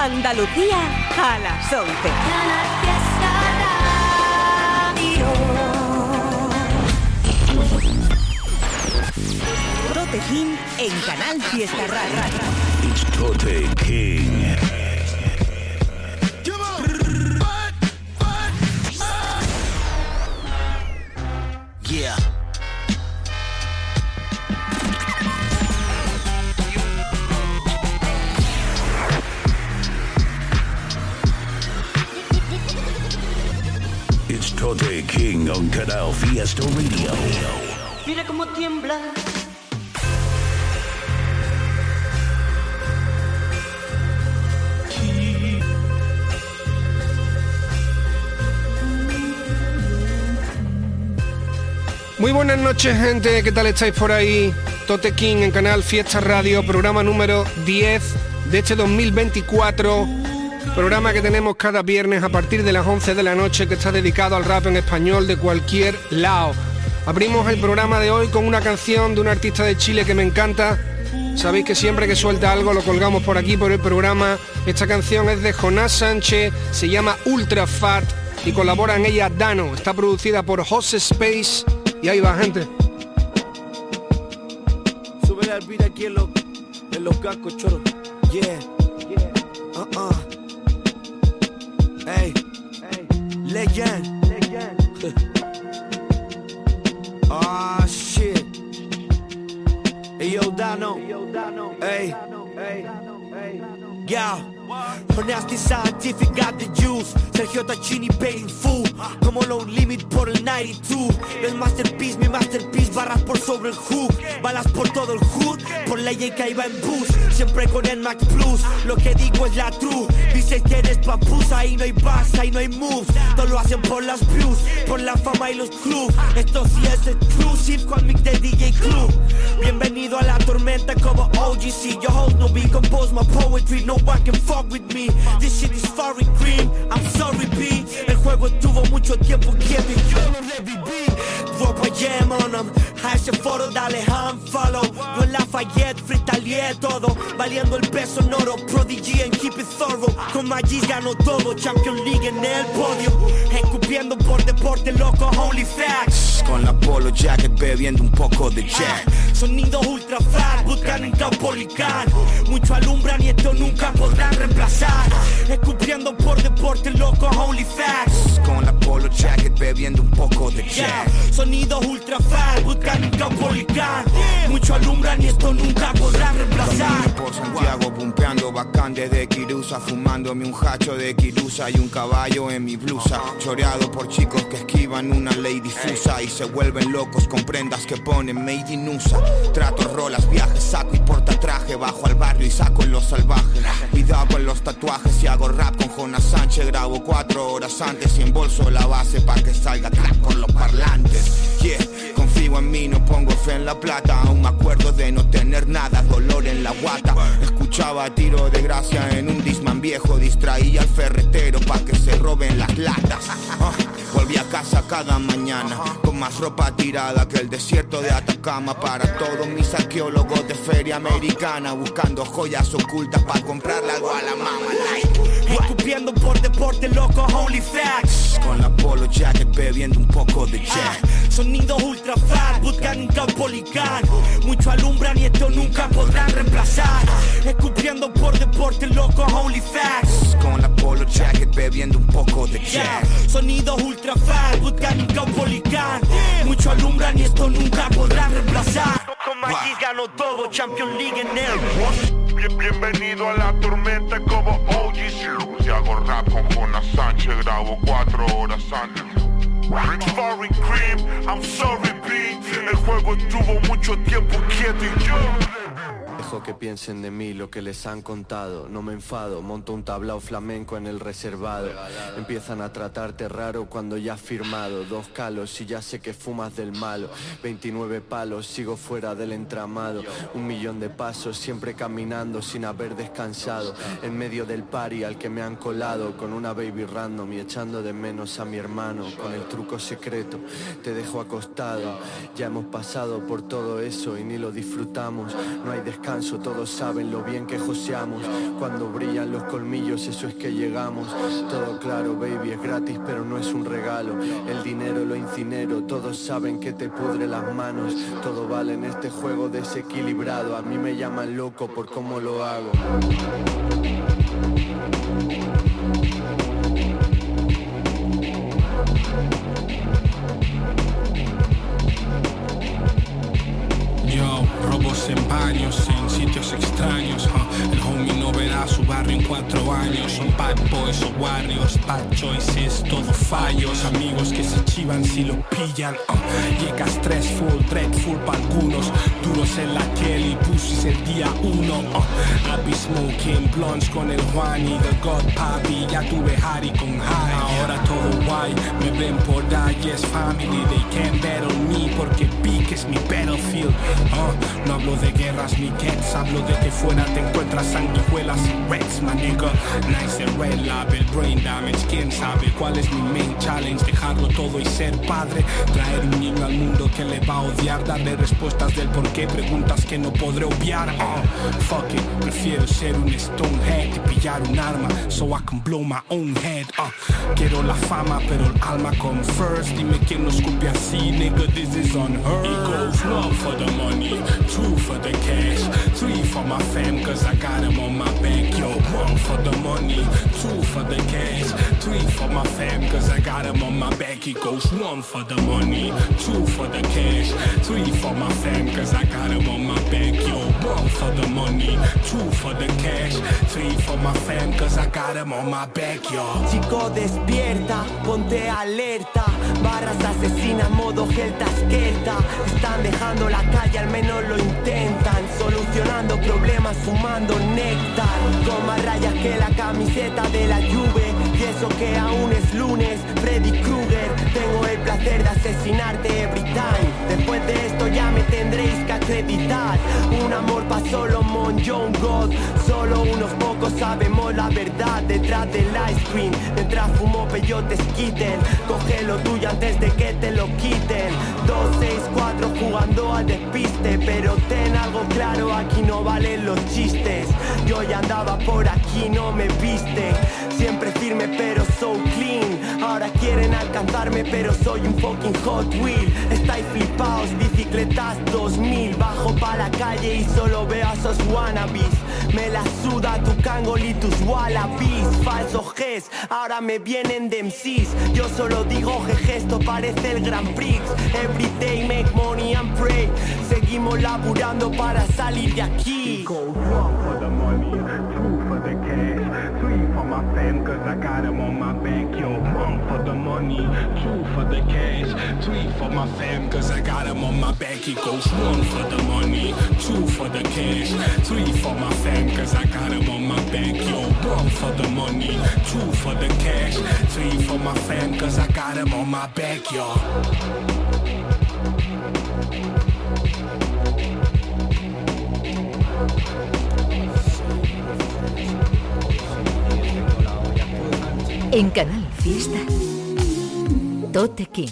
Andalucía a las 11. Tote King en Canal Fiesta Radio. It's Tote King. Yeah. It's Tote King on Canal Fiesta Radio. Mira cómo tiembla. Muy buenas noches, gente, ¿qué tal estáis por ahí? Tote King en Canal Fiesta Radio, programa número 10 de este 2024, programa que tenemos cada viernes a partir de las 11 de la noche, que está dedicado al rap en español de cualquier lado. Abrimos el programa de hoy con una canción de un artista de Chile que me encanta. Sabéis que siempre que suelta algo lo colgamos por aquí, por el programa. Esta canción es de Jonás Sánchez, se llama Ultra Fat y colabora en ella Dano. Está producida por Jose Space. Y ahí va, gente. Súbele al beat aquí en los cascos, choro. Yeah. Hey. Legend. Ah, shit. Hey, yo, Dano. Hey. Yeah. Honesty Scientific got the juice. Sergio Tacchini paying full. Como Low Limit por el 92. El masterpiece, mi masterpiece. Barras por sobre el hook. Balas por todo el hood. Por la que iba en bus. Siempre con el Max Plus. Lo que digo es la true. Dices que eres papus. Ahí no hay bars, ahí no hay moves. Todo lo hacen por las views. Por la fama y los clubs. Esto sí es exclusive con mix de DJ Club. Bienvenido a la tormenta como OGC. Your host no be compose my poetry. No one can fuck with me. This shit is foreign cream. I'm sorry, B. El juego estuvo mucho tiempo quieto y yo lo reviví. Drop a jam on them. A ese foro dale unfollow. Yo en Lafayette freestyleé todo. Valiendo el peso en oro. Prodigy and keep it thorough. Con Magis ganó todo. Champions League en el podio. Escupiendo por deporte loco. Holy facts. Con la polo jacket bebiendo un poco de Jack. Sonido ultra fat, buscan en Caupolicán. Mucho alumbran y esto nunca podrán reemplazar. Escupiendo por deporte loco, holy facts. Con la polo jacket bebiendo un poco de Jack. Sonido ultra fat, buscan en Caupolicán. Mucho alumbran y esto nunca podrán reemplazar. Camino por Santiago pumpeando bacán desde Quirusa. Fumándome un hacho de Quirusa y un caballo en mi blusa. Choreado por chicos que esquivan una ley difusa y se vuelven locos con prendas que ponen made in USA. Trato, rolas, viajes, saco y portatraje. Bajo al barrio y saco en los salvajes. Cuidado con los tatuajes y hago rap con Jonás Sánchez. Grabo 4 horas antes y embolso la base pa' que salga crack por los parlantes. Yeah, confío en mí, no pongo fe en la plata. Aún me acuerdo de no tener nada, dolor en la guata. Escuchaba tiro de gracia en un Discman viejo. Distraía al ferretero pa' que se roben las latas. Volví a casa cada mañana con más ropa tirada que el desierto de Atacama. Para todos mis arqueólogos de feria americana, buscando joyas ocultas para comprarle algo a la mama. Escupiendo por deporte loco, holy facts. Con la polo jacket bebiendo un poco de Jack. Sonido ultra fat, buscan en Caupolicán. Mucho alumbran y esto nunca podrán reemplazar. Escupiendo por deporte loco, holy facts. Con la polo jacket bebiendo un poco de Jack. Sonido ultra fat, buscan en Caupolicán. Mucho alumbran y esto nunca podrán reemplazar. Con Magis ganó todo, Champions League en él. Bienvenido a la tormenta como OGC. Si hago rap con Jonás Sánchez, grabo 4 horas antes. Foreign cream, I'm sorry, B. El juego estuvo mucho tiempo quieto y yo Dejo que piensen de mí lo que les han contado. No me enfado, monto un tablao flamenco en el reservado. Empiezan a tratarte raro cuando ya has firmado. 2 calos y ya sé que fumas del malo. 29 palos, sigo fuera del entramado. 1.000.000 de pasos, siempre caminando sin haber descansado. En medio del party al que me han colado, con una baby random y echando de menos a mi hermano. Con el truco secreto, te dejo acostado. Ya hemos pasado por todo eso y ni lo disfrutamos. No hay descanso descanso. Todos saben lo bien que joseamos. Cuando brillan los colmillos, eso es que llegamos. Todo claro, baby, es gratis, pero no es un regalo. El dinero lo incinero, todos saben que te pudre las manos. Todo vale en este juego desequilibrado. A mí me llaman loco por cómo lo hago. Yo, robos en baños, en sitios extraños, El homie no verá su barrio en 4 años. Son bad boys o warriors, bad choices, todo fallos. Amigos que se chivan si lo pillan, Llega stressful, dreadful pa' algunos. Duros en la Kelly, pussies el día 1, I be smoking blunts con el Juani, the God Papi. Ya tuve Harry con High. Ahora todo guay, me ven por Dalles Family. They can't battle me porque Peak es mi battlefield. No hablo de guerras ni gets, hablo de que fuera te encuentras sanguijuelas y reds, my nigga. Nice and red label, brain damage, quién sabe cuál es mi main challenge. Dejarlo todo y ser padre, traer un niño al mundo que le va a odiar, darle respuestas del por qué, preguntas que no podré obviar. Fuck it, prefiero ser un stonehead y pillar un arma so I can blow my own head. Quiero la fama pero el alma come first. Dime quién lo escupe así, nigga, this is unheard. It goes 1 for the money, 2 for the cash, 3 for my fam cause I got them on my back. Yo, 1 for the money, 2 for the cash, 3 for my fam cause I got them on my back. It goes 1 for the money, 2 for the cash, 3 for my fam cause I got them on my back. Yo, 1 for the money, 2 for the cash, 3 for my fam cause I got them on my back. Yo, chico despierta, ponte alerta. Barras asesinas, modo gelta esquelta. Están dejando la calle, al menos lo intentan. Solucionando problemas, fumando néctar. Con más rayas que la camiseta de la Juve. Y eso que aún es lunes, Freddy Krueger. Tengo el placer de asesinarte every time. Después de esto ya me tendréis que acreditar. Un amor pa' Solomon, John God. Solo unos pocos sabemos la verdad detrás del ice cream. Mientras fumo peyotes quiten. Coge lo tuyo antes de que te lo quiten. 2, 6, 4 jugando al despiste. Pero ten algo claro, aquí no valen los chistes. Yo ya andaba por aquí, no me viste. Siempre firme pero so clean. Ahora quieren alcanzarme pero soy un fucking Hot Wheel. Estáis flipaos, bicicletas 2000. Bajo pa' la calle y solo veo a esos wannabes. Me la suda tu Kangol y tus wallabies. Falsos Gs, ahora me vienen de MCs. Yo solo digo jeje, esto parece el Grand Prix. Everyday make money and pray. Seguimos laburando para salir de aquí. Go 1 for the money, 2 for the cash, 3 for my fam cause I got them on my back. Yo, 1 for the money, 2 for the cash, 3 for my fam cause I got them on my back. It goes 1 for the money, 2 for the cash, 3 for my fam cause I got them on my back. Yo, 1 for the money, 2 for the cash, 3 for my fam cause I got them on my back. Yo. En Canal Fiesta, Tote King.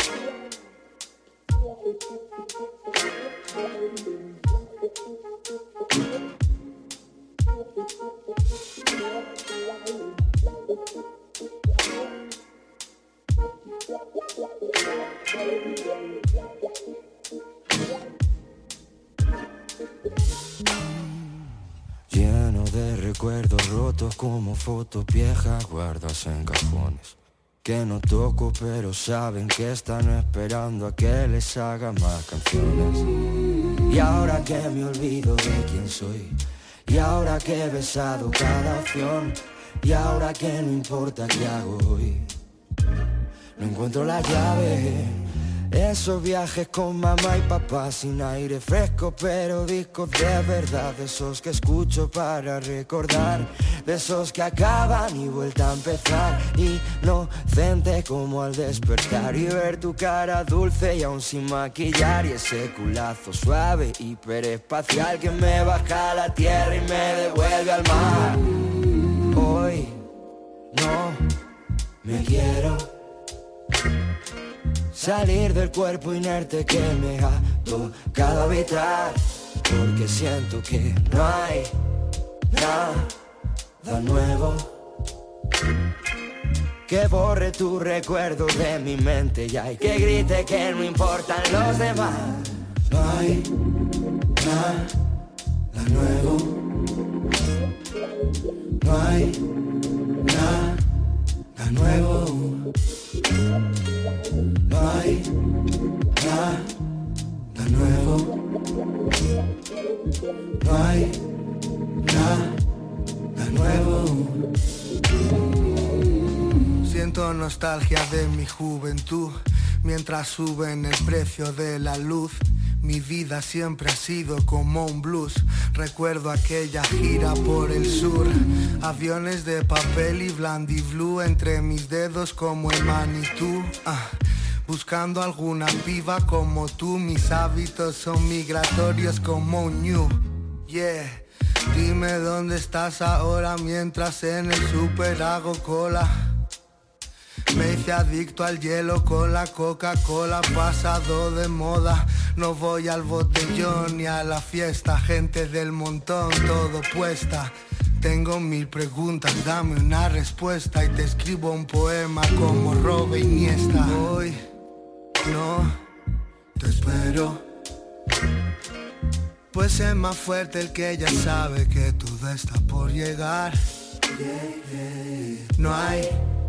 Lleno de recuerdos rotos como fotos viejas guardas en cajones que no toco pero saben que están esperando a que les haga más canciones. Y ahora que me olvido de quién soy, y ahora que he besado cada opción, y ahora que no importa qué hago hoy, no encuentro la llave. Esos viajes con mamá y papá sin aire fresco, pero discos de verdad, de esos que escucho para recordar, de esos que acaban y vuelta a empezar, inocente como al despertar y ver tu cara dulce y aún sin maquillar, y ese culazo suave hiperespacial que me baja a la tierra y me devuelve al mar. Hoy no me quiero salir del cuerpo inerte que me ha tocado habitar. porque siento que no hay nada nuevo que borre tu recuerdo de mi mente ya y que grite que no importan los demás. No hay nada nuevo, no hay nada nuevo, no hay nada nuevo, no hay nada nuevo. Siento nostalgia de mi juventud, mientras suben el precio de la luz. Mi vida siempre ha sido como un blues. Recuerdo aquella gira por el sur, aviones de papel y blandiblu entre mis dedos como el Manitou. Buscando alguna piba como tú, mis hábitos son migratorios como un ñu. Yeah, dime dónde estás ahora mientras en el super hago cola. Me hice adicto al hielo con la Coca-Cola, pasado de moda. No voy al botellón ni a la fiesta, gente del montón, todo puesta. Tengo 1000 preguntas, dame una respuesta y te escribo un poema como Robe Iniesta. Hoy no te espero, pues es más fuerte el que ya sabe que todo está por llegar. No hay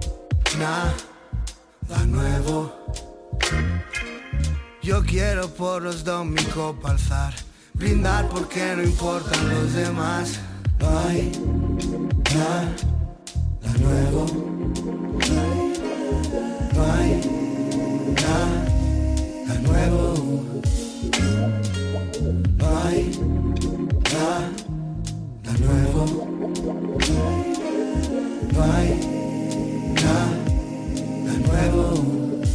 nada nuevo. Yo quiero por los dos mi copa alzar, brindar porque no importan los demás. No hay nada nuevo, no hay nada nuevo, no hay nada nuevo, no hay nada nuevo,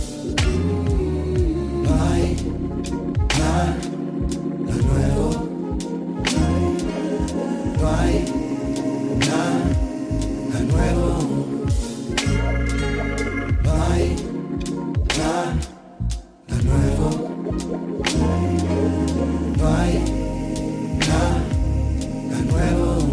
no hay nada nuevo, no hay nada nuevo, no hay nada nuevo, no hay nada nuevo.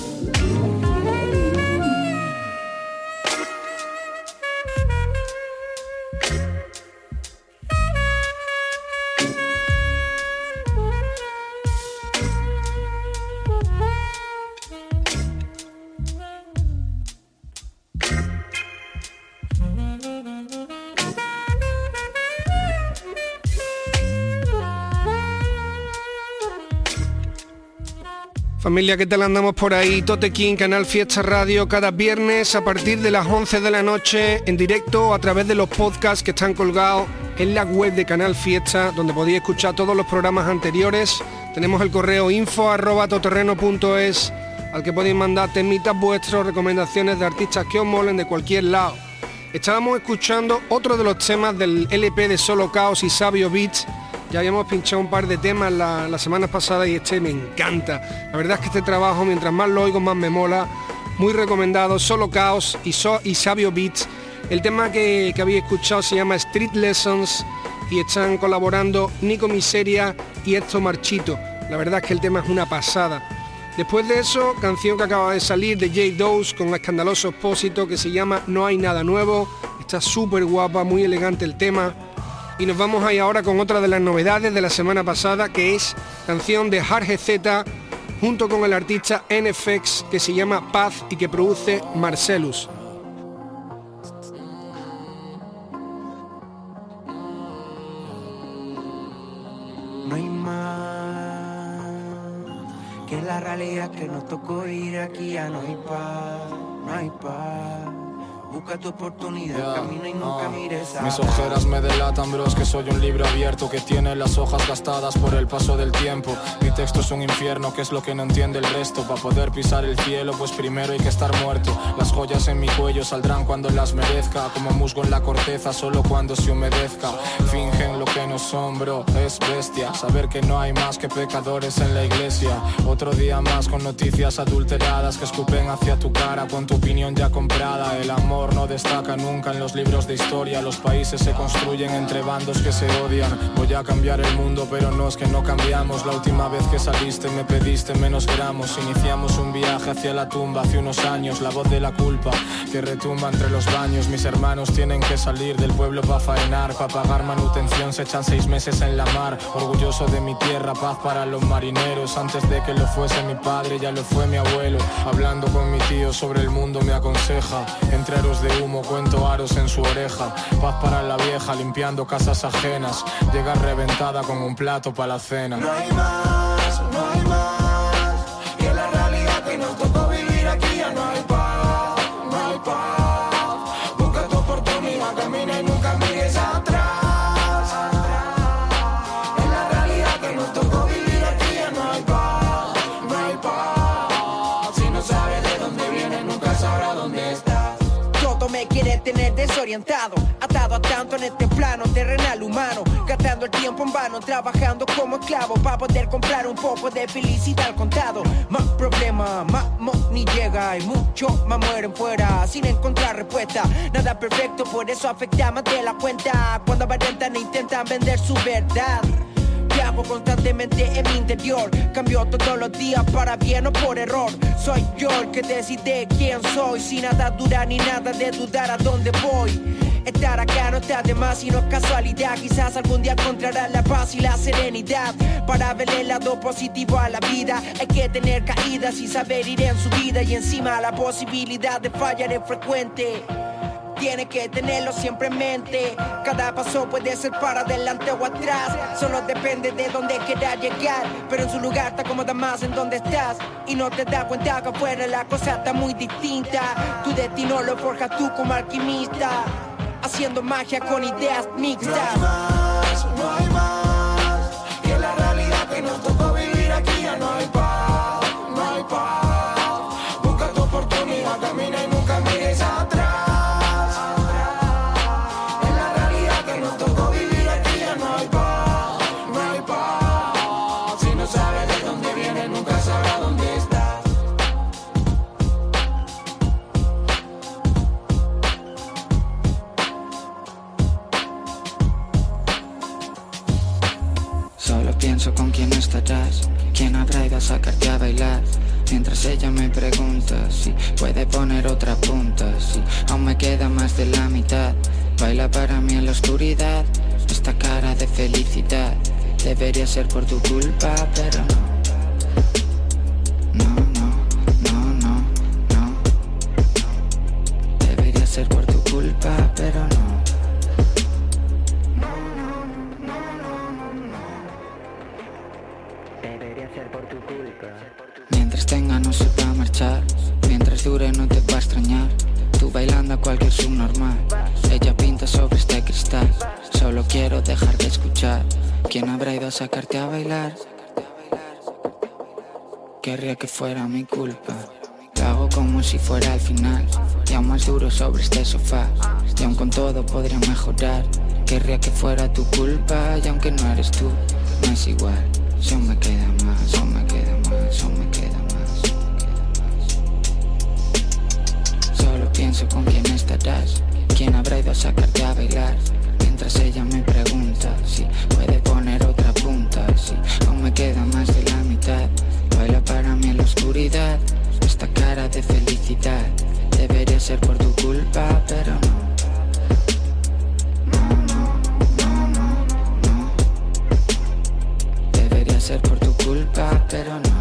Familia, ¿qué tal andamos por ahí? Tote King, Canal Fiesta Radio, cada viernes a partir de las 11 de la noche, en directo a través de los podcasts que están colgados en la web de Canal Fiesta, donde podéis escuchar todos los programas anteriores. Tenemos el correo info@toterreno.es, al que podéis mandar temitas vuestros, recomendaciones de artistas que os molen de cualquier lado. Estábamos escuchando otro de los temas del LP de Solo Caos y Sabio Beats. Ya habíamos pinchado un par de temas la semana pasada y este me encanta. La verdad es que este trabajo, mientras más lo oigo, más me mola. Muy recomendado, Solo Caos y Sabio Beats. El tema que habéis escuchado se llama Street Lessons y están colaborando Nico Miseria y Héctor Marchito. La verdad es que el tema es una pasada. Después de eso, canción que acaba de salir de J. Dose con Escandaloso Expósito, que se llama No hay nada nuevo. Está súper guapa, muy elegante el tema. Y nos vamos ahí ahora con otra de las novedades de la semana pasada, que es canción de Hard GZ junto con el artista NFX, que se llama Paz y que produce Marcellus. No hay más que la realidad que nos tocó ir aquí, ya no hay paz, no hay paz. Busca tu oportunidad, camina y nunca mires a... Mis ojeras me delatan, bros, que soy un libro abierto que tiene las hojas gastadas por el paso del tiempo. Mi texto es un infierno, que es lo que no entiende el resto. Para poder pisar el cielo, pues primero hay que estar muerto. Las joyas en mi cuello saldrán cuando las merezca, como musgo en la corteza, solo cuando se humedezca. Fingen lo que no son, bro, es bestia saber que no hay más que pecadores en la iglesia. Otro día más con noticias adulteradas que escupen hacia tu cara, con tu opinión ya comprada. El amor valor no destaca nunca en los libros de historia. Los países se construyen entre bandos que se odian. Voy a cambiar el mundo, pero no es que no cambiamos. La última vez que saliste me pediste menos gramos. Iniciamos un viaje hacia la tumba hace unos años. La voz de la culpa que retumba entre los baños. Mis hermanos tienen que salir del pueblo pa' faenar, pa' pagar manutención se echan 6 meses en la mar. Orgulloso de mi tierra, paz para los marineros. Antes de que lo fuese mi padre, ya lo fue mi abuelo. Hablando con mi tío sobre el mundo me aconseja. Entre aros de humo cuento aros en su oreja. Paz para la vieja limpiando casas ajenas. Llega reventada con un plato para la cena. No hay más, no hay más que la realidad que nos tocó vivir aquí. Ya no hay paz, no hay paz. Busca tu oportunidad, camina y nunca mires atrás. Es la realidad que nos tocó vivir aquí. Ya no hay paz, no hay paz. Si no sabes de dónde vienes, nunca sabrás dónde estás. Todo me quiere tener desorientado, atado a tanto en este plano terrenal humano, gastando el tiempo en vano, trabajando como esclavo para poder comprar un poco de felicidad al contado. Más problemas, más money llega y muchos más mueren fuera sin encontrar respuesta. Nada perfecto, por eso afecta más de la cuenta cuando aparentan e intentan vender su verdad. Viajo constantemente en mi interior, cambio todos los días para bien o por error. Soy yo el que decide quién soy, sin atadura ni nada de dudar a dónde voy. Estar acá no está de más y no es casualidad. Quizás algún día encontrarás la paz y la serenidad. Para ver el lado positivo a la vida hay que tener caídas y saber ir en su vida. Y encima la posibilidad de fallar es frecuente. Tiene que tenerlo siempre en mente. Cada paso puede ser para adelante o atrás. Solo depende de dónde quieras llegar. Pero en su lugar te acomodas más en donde estás. Y no te das cuenta que afuera la cosa está muy distinta. Tu destino lo forjas tú como alquimista, haciendo magia con ideas mixtas. No hay más que la realidad que nos tocó vivir aquí. Ya no hay paz, no hay paz. Busca tu oportunidad, camina y nunca mires atrás. Pienso con quién estarás, quién habrá ido a sacarte a bailar. Mientras ella me pregunta si puede poner otra punta, si aún me queda más de la mitad. Baila para mí en la oscuridad, esta cara de felicidad. Debería ser por tu culpa, pero no. No. Debería ser por tu culpa, pero no. Mientras tenga no se va a marchar, mientras dure no te va a extrañar. Tú bailando a cualquier subnormal, ella pinta sobre este cristal. Solo quiero dejar de escuchar. ¿Quién habrá ido a sacarte a bailar? Querría que fuera mi culpa. Lo hago como si fuera el final, y aún más duro sobre este sofá. Y aún con todo podría mejorar. Querría que fuera tu culpa, y aunque no eres tú, no es igual. Si aún me queda más, aún me queda más, aún me queda más. Solo pienso con quién estarás, quién habrá ido a sacarte a bailar. Mientras ella me pregunta si puede poner otra punta, si aún me queda más de la mitad. Baila para mí en la oscuridad, esta cara de felicidad. Debería ser por tu culpa, pero no. Ser por tu culpa, pero no.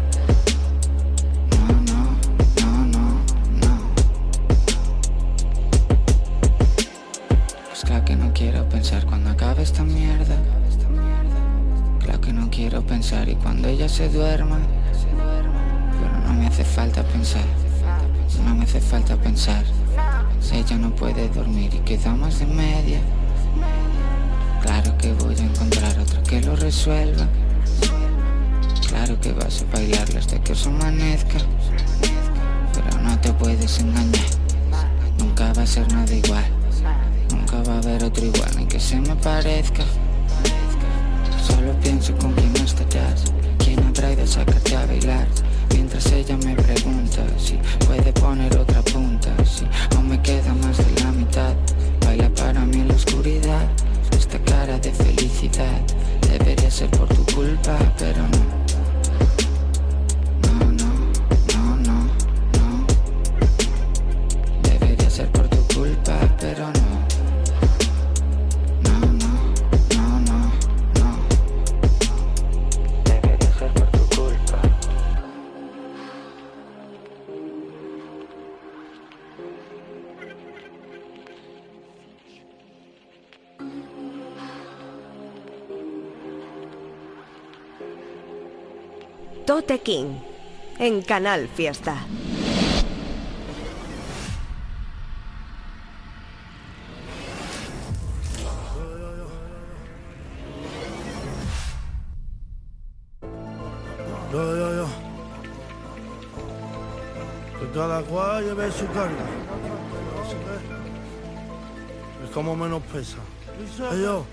Pues claro que no quiero pensar cuando acabe esta mierda. Claro que no quiero pensar y cuando ella se duerma. Pero no me hace falta pensar. No me hace falta pensar. Si ella no puede dormir y queda más de media, claro que voy a encontrar otra que lo resuelva. Claro que vas a bailarlo hasta que os amanezca, pero no te puedes engañar. Nunca va a ser nada igual, nunca va a haber otro igual ni que se me parezca. Solo pienso con quién estarás, quién habrá ido a sacarte a bailar. Mientras ella me pregunta si puede poner otra punta, si aún me queda Tote King en Canal Fiesta. Yo. Que cada cual lleve su carga. Es como menos pesa. Yo.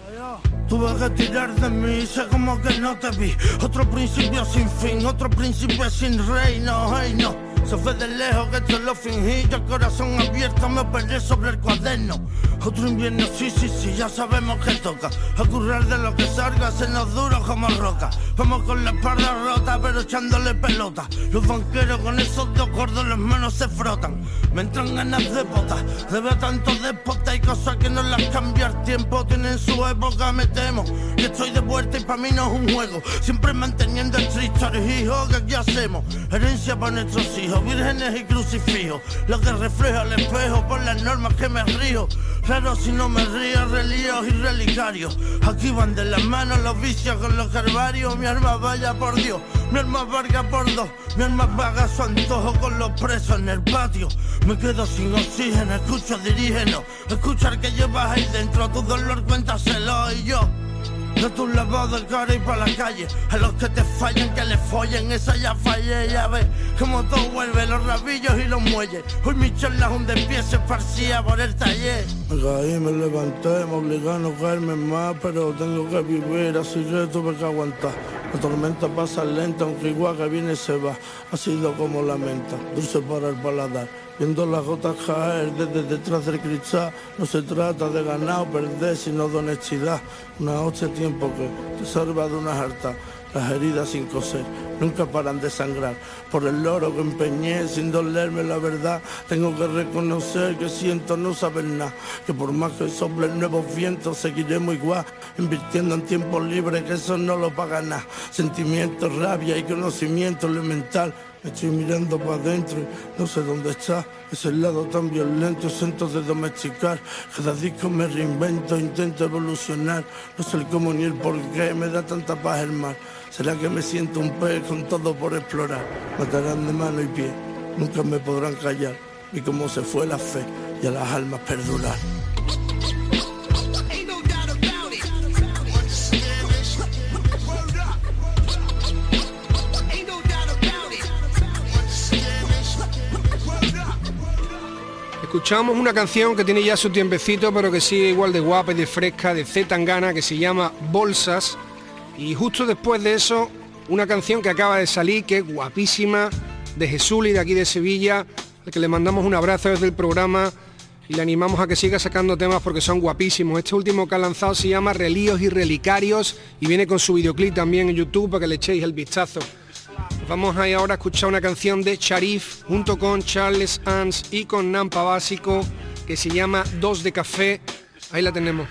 Tuve que tirar de mí, sé como que no te vi. Otro principio sin fin, otro principio sin reino. Ay no, se fue de lejos que esto lo fingí. Yo el corazón abierto me operé sobre el cuaderno. Otro invierno, sí, ya sabemos que toca. A currar de lo que salga, se nos duro como roca. Vamos con la espalda rota, pero echándole pelota. Los banqueros con esos dos gordos las manos se frotan. Me entran ganas de botas, de ver tanto déspota. Hay cosas que no las cambia el tiempo, tienen su época, me temo. Que estoy de vuelta y para mí no es un juego. Siempre manteniendo el triste hijo que aquí hacemos. Herencia para nuestros hijos, vírgenes y crucifijos. Lo que refleja el espejo por las normas que me río. Claro, si no me río, relíos y relicarios. Aquí van de las manos los vicios con los herbarios. Mi alma vaya por Dios, mi alma valga por dos. Mi alma vaga su antojo con los presos en el patio. Me quedo sin oxígeno, escucho dirígeno. Escuchar que llevas ahí dentro, tu dolor cuéntaselo. Y yo de tus lavado de cara y pa' la calle. A los que te fallen, que les follen, esa ya fallé. Ya ves como todo vuelve, los rabillos y los muelles. Hoy mi charla un de pie se esparcía por el taller. Me caí, me levanté, me obligué a no caerme más. Pero tengo que vivir, así que tuve que aguantar. La tormenta pasa lenta, aunque igual que viene se va. Ha sido como la menta, dulce para el paladar. Viendo las gotas caer desde detrás del cristal. No se trata de ganar o perder, sino de honestidad. Una hostia tiempo que te salva de una harta. Las heridas sin coser nunca paran de sangrar. Por el oro que empeñé sin dolerme la verdad. Tengo que reconocer que siento no saber nada. Que por más que soplen nuevos vientos seguiremos igual. Invirtiendo en tiempo libre, que eso no lo paga nada. Sentimientos, rabia y conocimiento elemental. Estoy mirando para adentro y no sé dónde está. Ese lado tan violento, siento de domesticar. Cada disco me reinvento, intento evolucionar. No sé el cómo ni el por qué, me da tanta paz el mar. ¿Será que me siento un pez con todo por explorar? Matarán de mano y pie, nunca me podrán callar. Y cómo se fue la fe y a las almas perdurar. Escuchamos una canción que tiene ya su tiempecito, pero que sigue igual de guapa y de fresca, de C. Tangana, que se llama Bolsas. Y justo después de eso, una canción que acaba de salir, que es guapísima, de Jesuli, de aquí de Sevilla, al que le mandamos un abrazo desde el programa y le animamos a que siga sacando temas porque son guapísimos. Este último que ha lanzado se llama Relíos y Relicarios y viene con su videoclip también en YouTube para que le echéis el vistazo. Vamos ahí ahora a escuchar una canción de Sharif junto con Charles Ans y con Nampa Básico que se llama Dos de Café. Ahí la tenemos.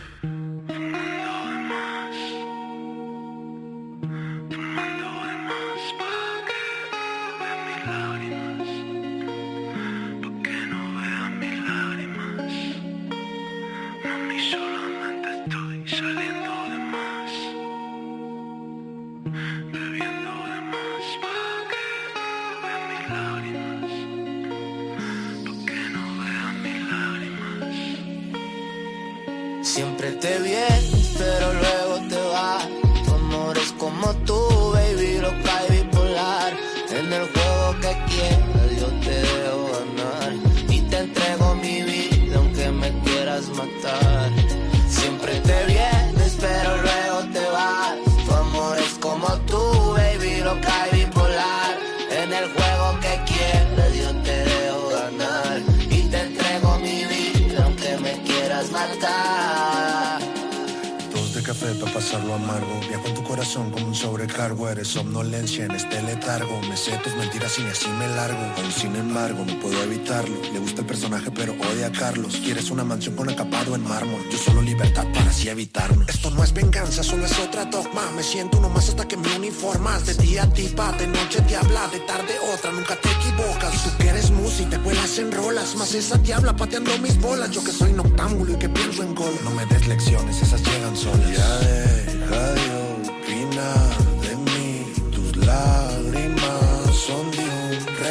Siempre te vienes, pero luego te vas. Tu amor es como tú, baby, loca y bipolar. En el juego que quieras yo te dejo ganar. Y te entrego mi vida aunque me quieras matar. Siempre te vienes, pero luego te vas. Tu amor es como tú, baby, loca y bipolar. En el juego que quieras yo te dejo ganar. Y te entrego mi vida aunque me quieras matar. Café para pasarlo amargo. Viajo en tu corazón como un sobrecargo. Eres somnolencia en este letargo. Me sé tus mentiras y así me largo. Aún sin embargo no puedo evitarlo. Le gusta el personaje pero odia a Carlos. Quieres una mansión con acapado en mármol. Yo solo libertad para así evitarnos. Esto no es venganza, solo es otra dogma. Me siento uno más hasta que me uniformas. De día tipa, de noche diabla, de tarde otra, nunca te equivocas. Y tú que eres musa y te vuelas en rolas. Más esa diabla pateando mis bolas. Yo que soy noctámbulo y que pienso en gol. No me des lecciones, esas llegan solas. Ya deja de opinar de mí, tus labios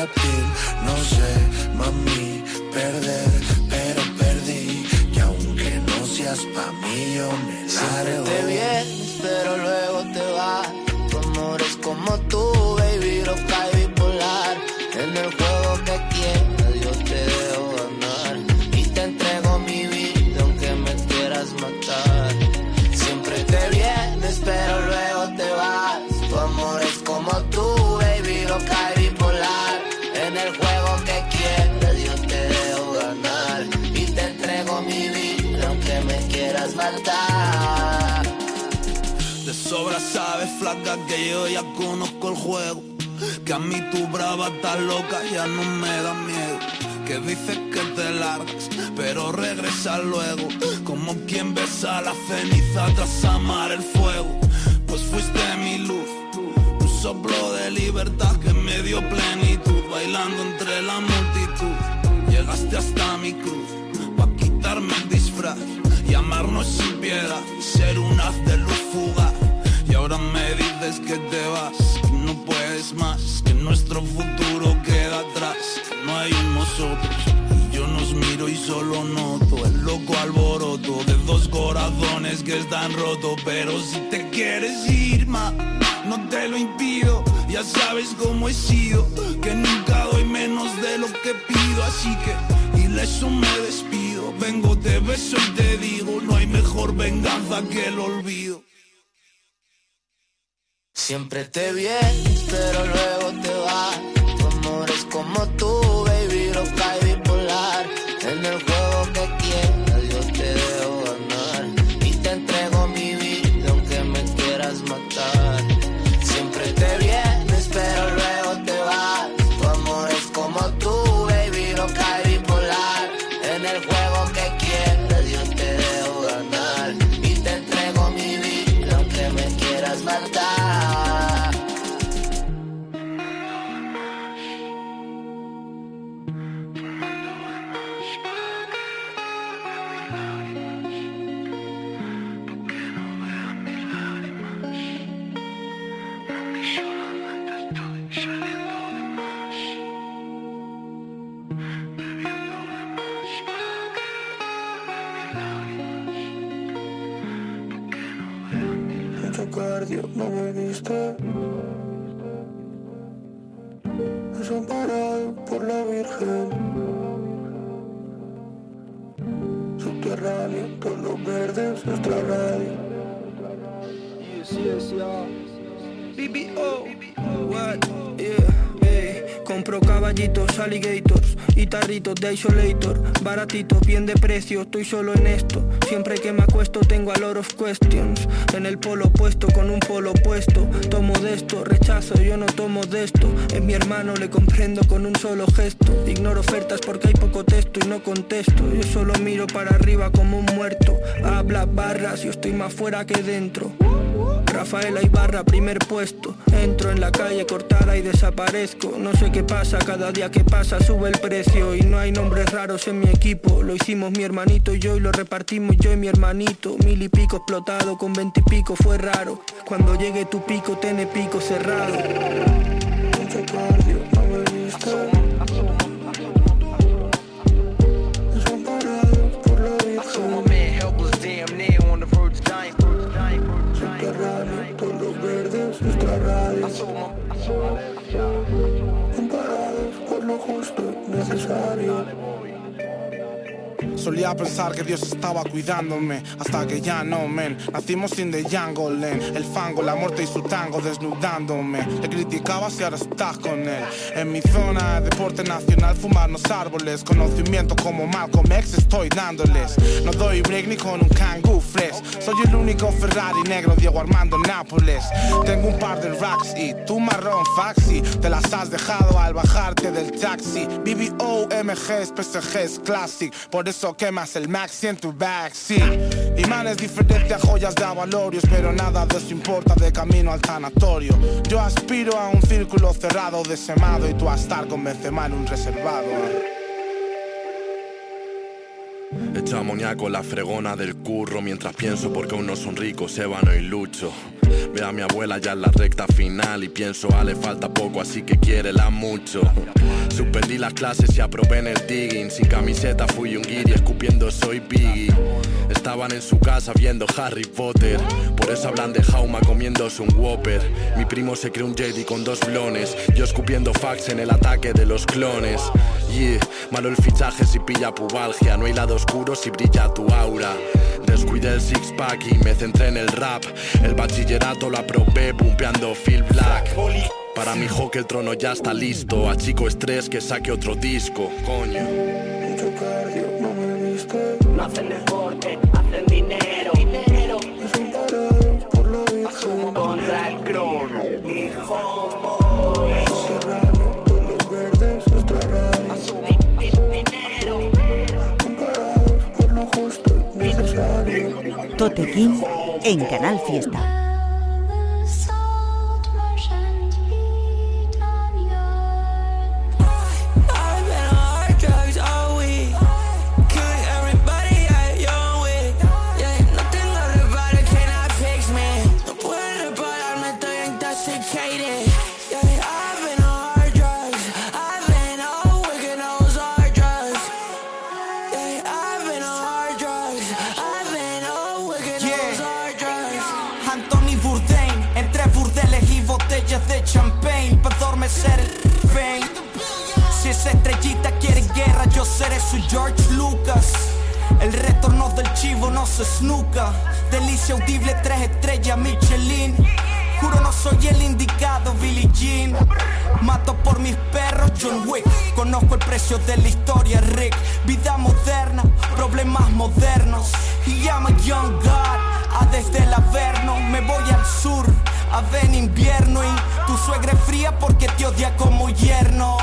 reptil. No sé, mami, perder, pero perdí. Y aunque no seas pa' mí, yo me largo. Siempre te vienes, pero luego te vas. Tu amor es como tú, baby, loca y bipolar. En el juego que quieras, yo te dejo ganar. Y te entrego mi vida, aunque me quieras matar. Siempre te vienes, pero luego te vas. Tu amor es como tú, baby, loca y bipolar. En el juego que quieras, yo te dejo ganar. Y te entrego mi vida, aunque me quieras matar. De sobra sabes, flaca, que yo ya conozco el juego. Que a mí tu brava tan loca ya no me da miedo. Que dices que te largas, pero regresas luego. Como quien besa la ceniza tras amar el fuego. Pues fuiste mi luz, un soplo de libertad que me dio plenitud. Bailando entre la multitud, llegaste hasta mi cruz, pa' quitarme el disfraz y amarnos sin piedad, ser un haz de luz fugaz. Y ahora me dices que te vas, que no puedes más, que nuestro futuro queda atrás, que no hay un nosotros. Y yo nos miro y solo noto el loco alboroto de dos corazones que están rotos. Pero si te quieres ir, ma, no te lo impido. Ya sabes cómo he sido, que nunca doy menos de lo que pido. Así que ileso me despido, vengo, te beso y te digo, no hay mejor venganza que el olvido. Siempre te vienes, pero luego te vas. Tu amor es como tú, baby, loca y bipolar. En el juego que quieras, yo te dejo ganar. Y te entrego mi vida, aunque me quieras matar. Siempre te vienes, pero luego te vas. Tu amor es como tú, baby, loca y bipolar. En el juego que quieras, yo te dejo ganar. Y te entrego mi vida, aunque me quieras matar. Cardio, no me viste. Desamparado por la Virgen. Subterráneo, tonos verdes, nuestra radio. Yes, yeah. BBO, what? Yeah. Compro caballitos, alligators y tarritos de isolator. Baratitos, bien de precio, estoy solo en esto. Siempre que me acuesto tengo a lot of questions. En el polo opuesto, con un polo opuesto. Tomo de esto, rechazo, yo no tomo de esto. Es mi hermano, le comprendo con un solo gesto. Ignoro ofertas porque hay poco texto y no contesto. Yo solo miro para arriba como un muerto. Habla barras, yo estoy más fuera que dentro. Rafaela Ibarra, primer puesto. Entro en la calle cortada y desaparezco. No sé qué pasa, cada día que pasa sube el precio. Y no hay nombres raros en mi equipo. Lo hicimos mi hermanito y yo, y lo repartimos yo y mi hermanito. 1000 y pico explotado, con 20 y pico fue raro. Cuando llegue tu pico, tiene pico cerrado. Mucho cardio, no me viste. Desamparado por la Virgen. Subterráneo, tonos verdes, nuestra radio. Comparados por lo justo y necesario. Solía pensar que Dios estaba cuidándome, hasta que ya no, men. Nacimos in the jungle, en el fango, la muerte y su tango desnudándome. Le criticabas y ahora estás con él. En mi zona, deporte nacional, fumarnos árboles. Conocimiento como Malcolm X estoy dándoles. No doy break ni con un Kangoo fresh. Soy el único Ferrari negro, Diego Armando Nápoles. Tengo un par de racks y tu marrón faxi. Te las has dejado al bajarte del taxi. BBO, MGs, PSGs, classic. Por eso quemas el maxi en tu backseat. Imanes diferentes a joyas de avalorios, pero nada de eso importa de camino al tanatorio. Yo aspiro a un círculo cerrado de semado y tú a estar con Benzema en un reservado. Echa amoníaco la fregona del curro mientras pienso porque aún no son ricos, Ébano y Lucho. Veo a mi abuela ya en la recta final y pienso, le falta poco, así que quiérela mucho. Suspendí las clases y aprobé en el digging. Sin camiseta fui un guiri escupiendo soy Biggie. Estaban en su casa viendo Harry Potter, por eso hablan de Jauma comiéndose un Whopper. Mi primo se cree un Jedi con 2 blones, yo escupiendo fax en el ataque de los clones. Yeah, malo el fichaje si pilla pubalgia, no hay lado oscuro si brilla tu aura. Descuidé el six pack y me centré en el rap. El bachillerato lo aprobé pumpeando Phil Black. Para mi hijo que el trono ya está listo, a chico estrés que saque otro disco, coño. Mucho cardio, no me viste. No hacen deporte, hacen dinero. Me son parados por la vida. Contra el crono, hijo. Serrano, todos los verdes, estragados. Dinero. Comparados por lo justo y necesario. Tote King en Canal Fiesta. De champagne para adormecer el pain. Si esa estrellita quiere guerra, yo seré su George Lucas. El retorno del chivo no se snooka. Delicia audible, 3 estrellas Michelin. Juro no soy el indicado, Billie Jean. Mato por mis perros, John Wick. Conozco el precio de la historia, Rick. Vida moderna, problemas modernos. Y llama Young God, desde el Averno. Me voy al sur, a ver en invierno. Y tu suegra es fría porque te odia como yerno.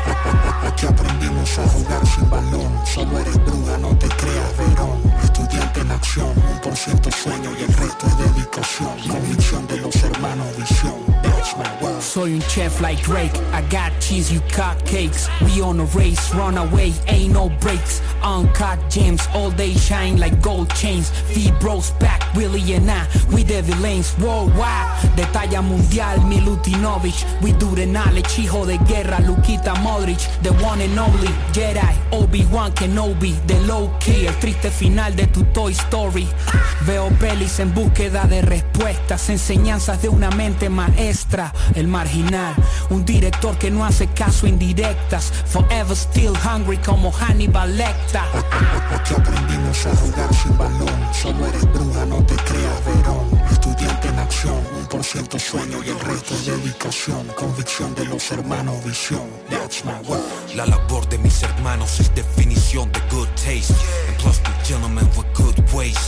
Aquí aprendimos a jugar sin balón. Solo eres bruja, no te creas verón. Estudiante en acción, 1% sueño y el resto es dedicación. Convicción de los hermanos Visión. That's my world. Soy un chef like Drake, I got cheese, you cut cakes. We on a race, run away, ain't no breaks. Uncut gems, all day shine like gold chains. V-Bros back, Willie and I, we the villains worldwide. De talla mundial, Milutinovich. We do the knowledge, hijo de guerra, Luquita Modric. The one and only Jedi, Obi-Wan Kenobi. The low key, el triste final de tu Toy Story. Veo pelis en búsqueda de respuestas, enseñanzas de una mente maestra. El marginal, un director que no hace caso indirectas. Forever still hungry como Hannibal Lecter. Aquí aprendimos a jugar sin balón. Solo eres bruja, no te creas verón. Estudiante en acción, 1% sueño y el resto es dedicación. Convicción de los hermanos Visión. That's my world. La labor de mis hermanos es definición de good taste. And plus be gentlemen with good ways.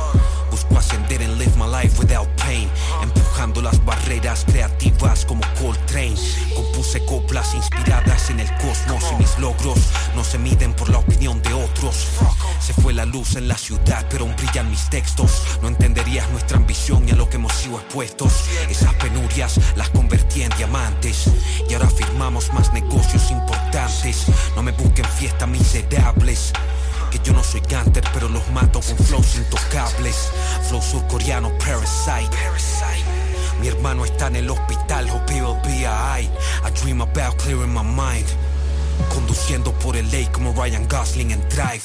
Busco ascender and live my life without pain. Empujando las barreras creativas como Coltrane. Compuse coplas inspiradas en el cosmos. Y mis logros no se miden por la opinión de otros. Se fue la luz en la ciudad, pero aún brillan mis textos. No entenderías nuestra ambición y a lo que hemos sido expuestos. Esas penurias las convertí en diamantes. Y ahora firmamos más negocios importantes. No me busquen fiestas miserables. Que yo no soy Gunter, pero los mato con flows intocables. Flow surcoreano, Parasite. Mi hermano está en el hospital, hope he'll be alright. I dream about clearing my mind. Conduciendo por el lake como Ryan Gosling en Drive.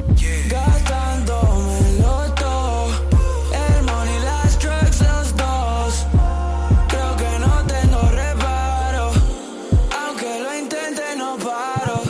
Gastándomelo todo, el money, las drugs, los dos. Creo que no tengo reparo, aunque lo intente no paro.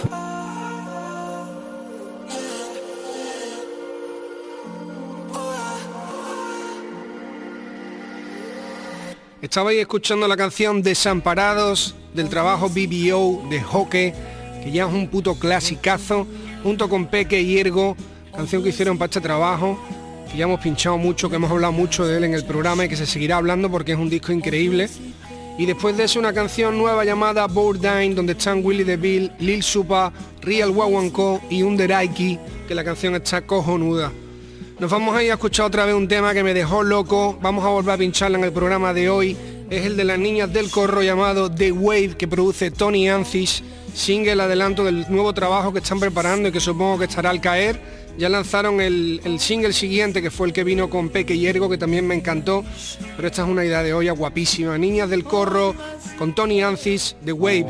Estabais escuchando la canción Desamparados del trabajo BBO de Hoque, que ya es un puto clasicazo, junto con Peque y Ergo, canción que hicieron para este trabajo, que ya hemos pinchado mucho, que hemos hablado mucho de él en el programa y que se seguirá hablando porque es un disco increíble. Y después de eso una canción nueva llamada Bourdain, donde están Willie DeVille, Lil Supa, Real Wawanko y Underaiki, que la canción está cojonuda. Nos vamos a ir a escuchar otra vez un tema que me dejó loco, vamos a volver a pincharla en el programa de hoy, es el de las niñas del corro llamado The Wave, que produce Tony Ancis, single adelanto del nuevo trabajo que están preparando y que supongo que estará al caer, Ya lanzaron el single siguiente, que fue el que vino con Peque y Ergo, que también me encantó, pero esta es una idea de olla guapísima. Niñas del Corro, con Tony Ancis, The Wave.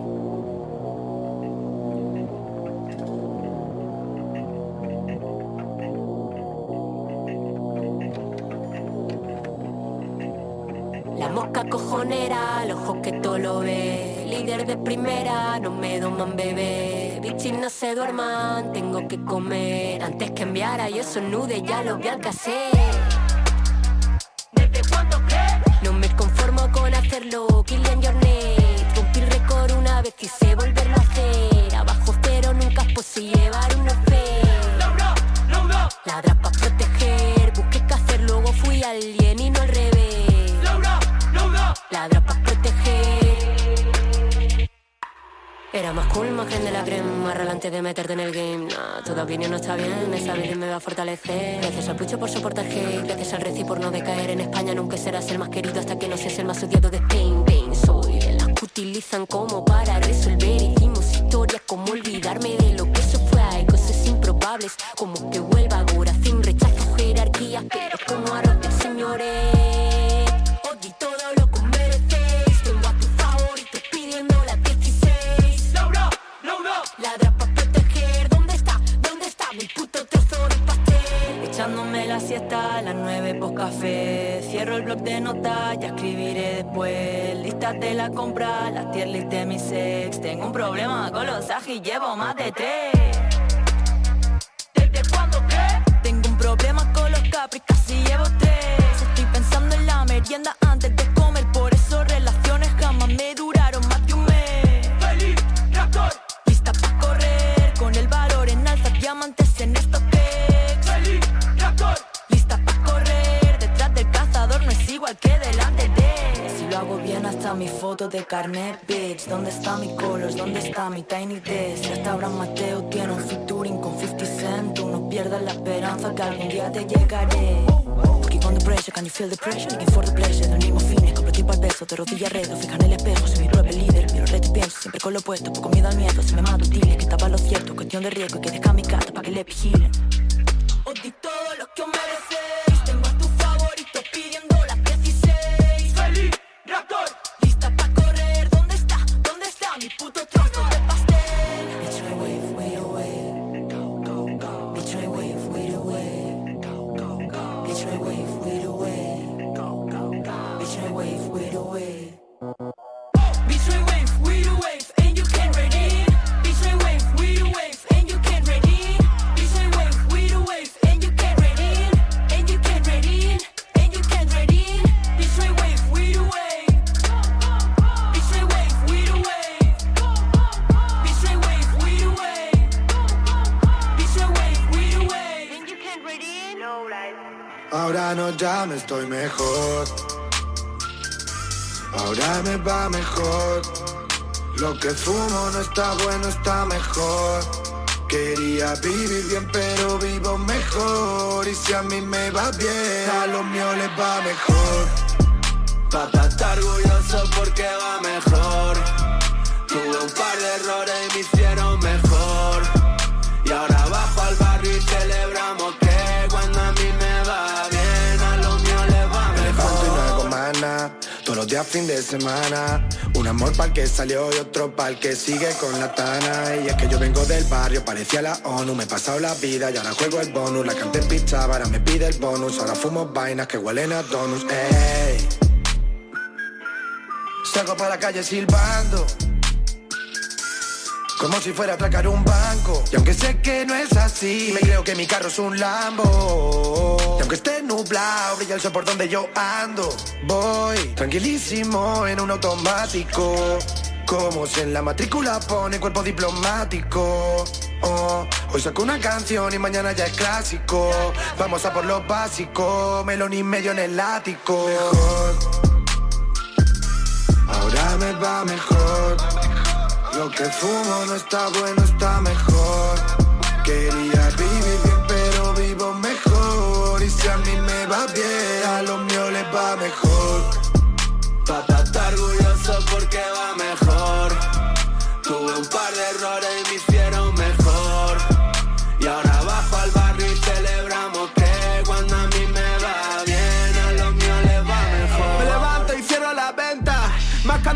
La mosca cojonera, el ojo que todo lo ve. Líder de primera, no me doman bebé. Bichis no se duerman, tengo que comer. Antes que enviara y esos nudes ya los vi al caser. ¿Desde cuándo qué? No me conformo con hacerlo, Killian Your Name. Rompí el récord una vez y sé volverlo a hacer. Abajo cero nunca es posible llevar unos fe. Ladras pa' proteger, busqué qué hacer, luego fui alguien y no al revés. Ladra pa' proteger. Era más cool, más grande la crema, más relante de meterte en el game. Nah, toda opinión no está bien, esa vida me va a fortalecer. Gracias al pucho por soportar hate, gracias al reci por no decaer. En España nunca serás el más querido hasta que no seas el más odiado de Spain. Soy de las que utilizan como para resolver. Hicimos historias, como olvidarme de lo que eso fue. Hay cosas improbables, como que vuelva ahora sin rechazo, jerarquías, pero como arroz de señores. Oye, todo lo que merecéis. Tengo a tu favorito pidiendo la 16. Ladra pa' proteger. ¿Dónde está mi puto trozo de pastel? Echándome la siesta a las 9 post café. Cierro el blog de notas, ya escribiré después. Listas de la compra, las tier list de mi sex. Tengo un problema con los agis, llevo más de 3. ¿Desde cuándo qué? Tengo un problema con los capris, casi llevo 3. Estoy pensando en la merienda antes de comer. Por eso relaciones jamás me duraron más de un mes. ¡Feliz reactor! Lista pa' correr, con el valor en alza, diamantes en estos cakes. ¡Feliz reactor! Lista pa' correr, detrás del cazador no es igual que delante de. Si lo hago bien hasta mi foto de carnet, bitch. ¿Dónde está mi colors? ¿Dónde está mi tiny desk? Hasta Abraham Mateo tiene un featuring con 50 Cent. Tú no pierdas la esperanza que algún día te llegaré. Keep on the pressure, can you feel the pressure? Looking for the pleasure, de los mismos fines. Compro tiempo al peso, de rodilla redo. Fija en el espejo, soy mi propio líder. Miro el reto y pienso, siempre con lo opuesto. Poco miedo al miedo, se me mato, dile que estaba lo cierto. Cuestión de riesgo y que deja mi carta pa' que le vigilen. Os di todo lo que os merecéis. Tengo a tu favorito pidiendo las 16. ¡Feliz reactor! Lista pa' correr, ¿dónde está mi puto trozo de pastel? Bitch, I wave, wait away. Bitch, I wave, wait away. Bitch, I wave, wait away. Bitch, I wave, wait away. Bitch, I wave, we do wave, and you can't redeem. Bitch, I wave, we do wave, and you can't redeem. Bitch, I wave, we do wave, and you can't redeem. And you can't redeem, and you can't redeem. Bitch, I wave, we do wave. Bitch, I wave, we do wave. Bitch, I wave, we do wave. Bitch, I wave, we do wave. And you can't redeem. No life. Ahora no llame, estoy mejor. Ahora me va mejor. Lo que fumo no está bueno, está mejor. Quería vivir bien pero vivo mejor. Y si a mí me va bien, a los míos les va mejor. Papá está orgulloso porque va mejor. Tuve un par de errores y me hicieron mejor. Y ahora bajo al barrio y celebramos que cuando a mí me va bien, a los míos les va mejor. Me levanto y no hago más nada, todos los días fin de semana. Un amor pa'l que salió y otro pa'l que sigue con la tana. Y es que yo vengo del barrio, parecía la ONU. Me he pasado la vida y ahora juego el bonus. La canté en pichaba, ahora me pide el bonus. Ahora fumo vainas que huelen a donuts. Ey. Salgo para la calle silbando, como si fuera a atracar un banco. Y aunque sé que no es así, me creo que mi carro es un Lambo. Y aunque esté nublado, brilla el sol por donde yo ando. Voy tranquilísimo en un automático, como si en la matrícula pone cuerpo diplomático. Oh, hoy saco una canción y mañana ya es clásico. Vamos a por lo básico, melón y medio en el ático. Mejor. Ahora me va mejor. Lo que fumo no está bueno, está mejor. Quería vivir bien pero vivo mejor. Y si a mí me va bien, a los míos les va mejor. Papá está orgulloso porque va mejor. Tuve un par de errores y me hicieron mejor. Y ahora bajo al bar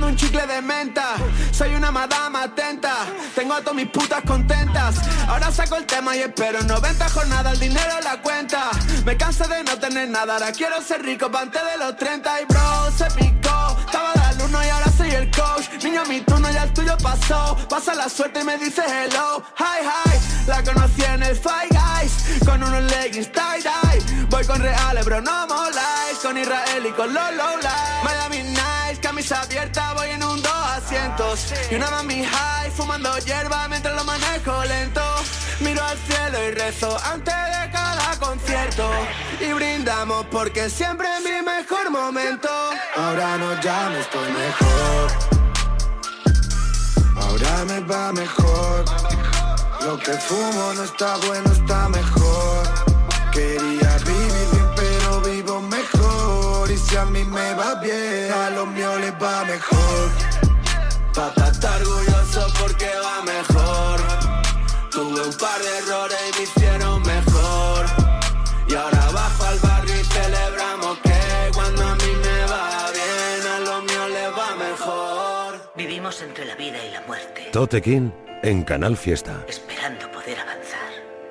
un chicle de menta. Soy una madama atenta, tengo a todas mis putas contentas. Ahora saco el tema y espero 90 jornadas, el dinero en la cuenta. Me canso de no tener nada, ahora quiero ser rico pa' antes de los 30. Y bro, se picó, estaba de alumno y ahora soy el coach. Niño, mi turno ya el tuyo pasó. Pasa la suerte y me dice hello. Hi, hi, la conocí en el Five Guys, con unos leggings tie-dye. Voy con reales, bro, no moláis. Con Israel y con los lowlights. Miami Nice, camisa abierta, voy en un 2 asientos. Y una mami high, fumando hierba mientras lo manejo lento. Miro al cielo y rezo antes de cada concierto. Y brindamos porque siempre es mi mejor momento. Ahora no, ya no estoy mejor. Ahora me va mejor. Lo que fumo no está bueno, está mejor. Quería vivir bien pero vivo mejor. Y si a mí me va bien, a los míos les va mejor. Papá está orgulloso porque va mejor. Tuve un par de errores y me hicieron mejor. Y ahora bajo al barrio y celebramos que cuando a mí me va bien, a los míos les va mejor. Vivimos entre la vida y la muerte. Tote King en Canal Fiesta. Esperando poder avanzar.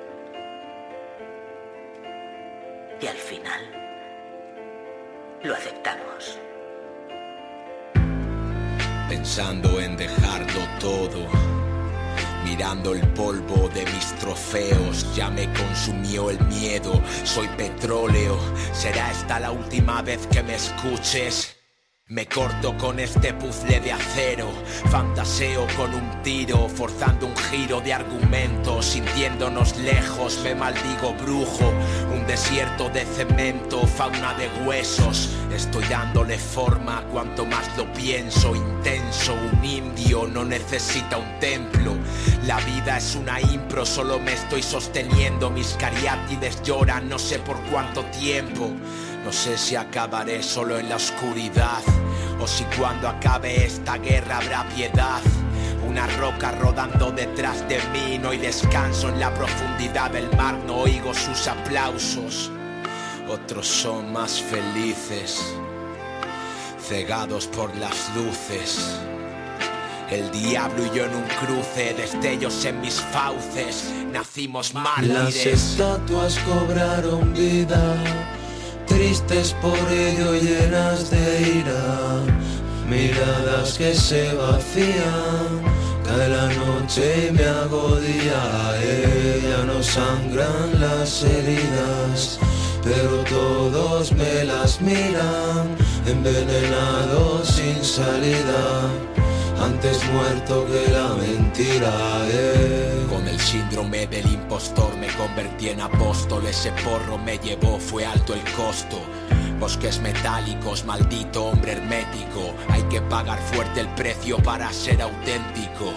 Y al final lo aceptamos. Pensando en dejarlo todo, mirando el polvo de mis trofeos, ya me consumió el miedo, soy petróleo, será esta la última vez que me escuches. Me corto con este puzzle de acero, fantaseo con un tiro, forzando un giro de argumentos, sintiéndonos lejos, me maldigo brujo, un desierto de cemento, fauna de huesos, estoy dándole forma cuanto más lo pienso, intenso, un indio no necesita un templo, la vida es una impro, solo me estoy sosteniendo, mis cariátides lloran no sé por cuánto tiempo. No sé si acabaré solo en la oscuridad o si cuando acabe esta guerra habrá piedad. Una roca rodando detrás de mí, no hay descanso en la profundidad del mar, no oigo sus aplausos. Otros son más felices, cegados por las luces. El diablo y yo en un cruce, destellos en mis fauces, nacimos mártires. Las estatuas cobraron vida, tristes por ello, llenas de ira, miradas que se vacían, cae la noche y me agobia, ya no sangran las heridas, pero todos me las miran, envenenados sin salida, antes muerto que la mentira. Con el síndrome del impostor me convertí en apóstol, ese porro me llevó, fue alto el costo. Bosques metálicos, maldito hombre hermético, hay que pagar fuerte el precio para ser auténtico.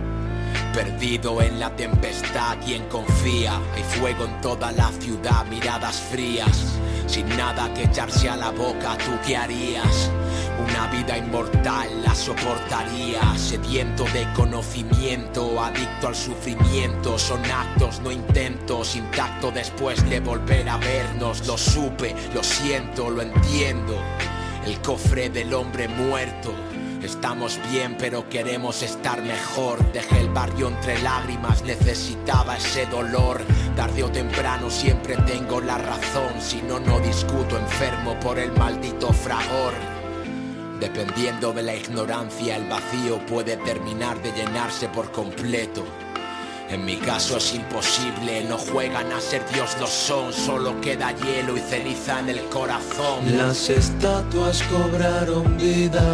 Perdido en la tempestad, quien confía, hay fuego en toda la ciudad, miradas frías, sin nada que echarse a la boca, ¿tú qué harías? Una vida inmortal la soportaría, sediento de conocimiento, adicto al sufrimiento, son actos, no intentos, intacto después de volver a vernos, lo supe, lo siento, lo entiendo, el cofre del hombre muerto. Estamos bien pero queremos estar mejor, dejé el barrio entre lágrimas, necesitaba ese dolor, tarde o temprano siempre tengo la razón, si no, no discuto, enfermo por el maldito fragor. Dependiendo de la ignorancia, el vacío puede terminar de llenarse por completo. En mi caso es imposible, no juegan a ser Dios, lo son, solo queda hielo y ceniza en el corazón. Las estatuas cobraron vida,